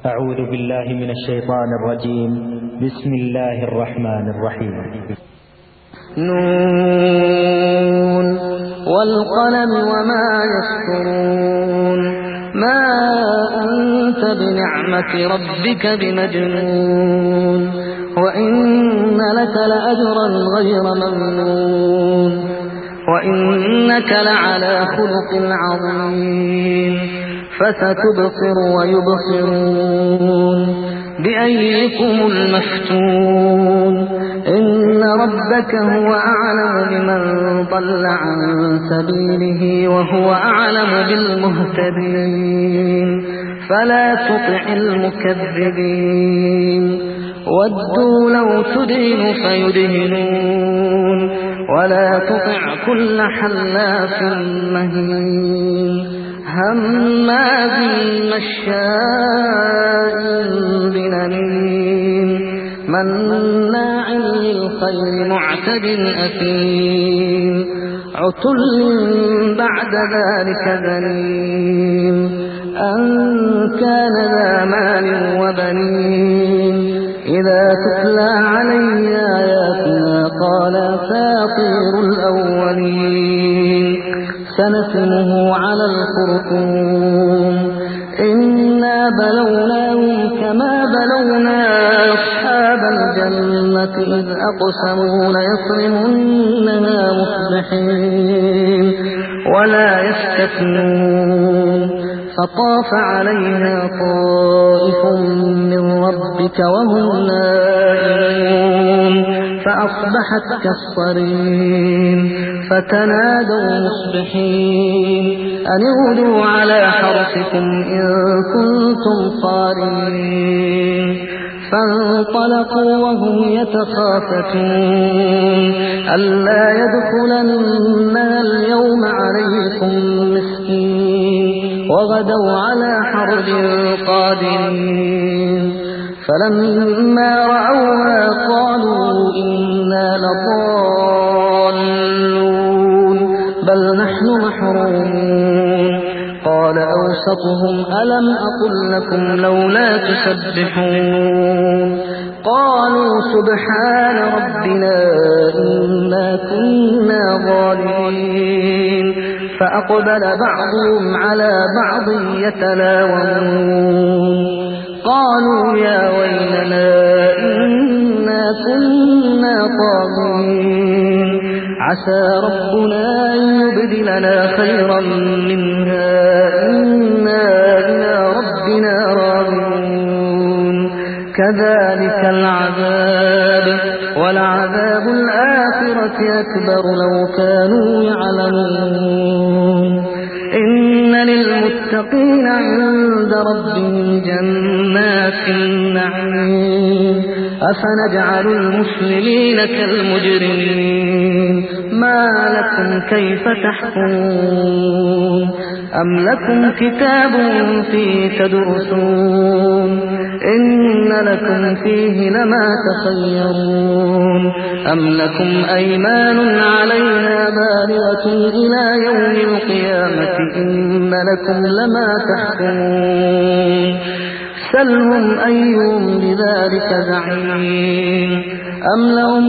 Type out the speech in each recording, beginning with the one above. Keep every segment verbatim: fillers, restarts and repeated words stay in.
أعوذ بالله من الشيطان الرجيم. بسم الله الرحمن الرحيم. نون والقلم وما يسطرون ما أنت بنعمة ربك بمجنون وإن لك لأجرا غير ممنون وإنك لعلى خلق عظيم فستبصر ويبصرون بأيكم المفتون إن ربك هو أعلم بمن ضل عن سبيله وهو أعلم بالمهتدين فلا تطع المكذبين ودوا لو تدهن فيدهنون ولا تطع كل حلاف مهين هماز مشاء بنميم مناع للخير معتد أثيم عتل بعد ذلك ذنيم أن كان ذا مال وبنين إذا تتلى عليه آياتنا قال أساطير الأولين سنسمه على الخرطوم إنا بلوناهم كما بلونا أصحاب الجنة إذ أقسموا ليصرمنها مصبحين ولا يستثنون فطاف عليها طائف من ربك وهم نائمون فأصبحت كالصريم فتنادوا مصبحين أن اغدوا على حرثكم إن كنتم صارمين فانطلقوا وهم يتخافتون ألا يدخلنها اليوم عليكم مسكين وغدوا على حرد قادرين فلما رأوها قالوا إنا لضالون بل نحن محرومون قال أوسطهم ألم أقل لكم لولا تسبحون قالوا سبحان ربنا إنا كنا ظالمين فأقبل بعضهم على بعض يتلاومون قالوا يا ويلنا إنا كنا طاغين عسى ربنا أن يبدلنا خيرا منها إنا إلى ربنا راغبون كذلك العذاب ولعذاب الآخرة أكبر لو كانوا يعلمون إن للمتقين عند ربهم جنات النعيم أفنجعل المسلمين كالمجرمين ما لكم كيف تحكمون أم لكم كتاب فيه تدرسون إن لكم فيه لما تخيرون أم لكم أيمان علينا بالغة إلى يوم القيامة إن لكم لما تحكمون سلهم أيهم بذلك زعيم أم لهم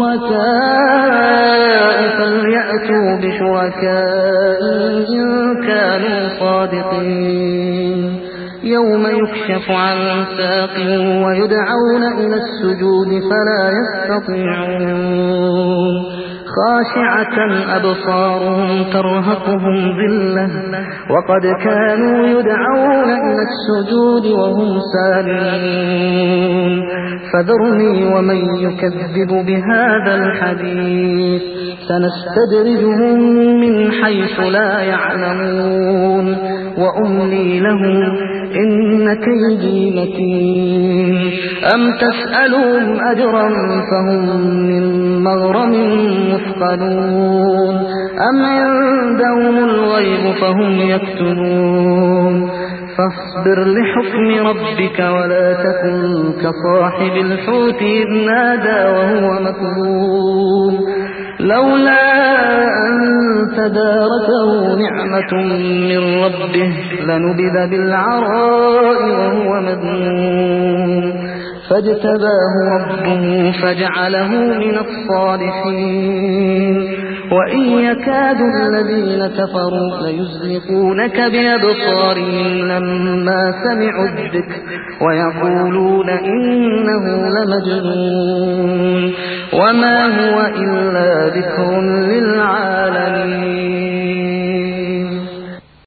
شركاء فليأتوا بشركائهم إن كانوا صادقين يوم يكشف عن ساق ويدعون إلى السجود فلا يستطيعون خاشعة أبصارهم ترهقهم ذلة وقد كانوا يدعون إلى السجود وهم سالمون فذرني ومن يكذب بهذا الحديث سنستدرجهم من حيث لا يعلمون وأملي لهم إن كيدي متين أم تسألهم أجرا فهم من مغرم مثقلون أم عندهم الغيب فهم يكتبون فاصبر لحكم ربك ولا تكن كصاحب الحوت إذ نادى وهو مكذوب لولا أن تداركه نعمة من ربه لنبذ بالعراء وهو مذموم فاجتباه ربه فجعله من الصالحين وإن يكاد الذين كفروا ليزلقونك بأبصارهم لما سمعوا الذكر ويقولون إنه لمجنون وما هو إلا ذكر للعالمين.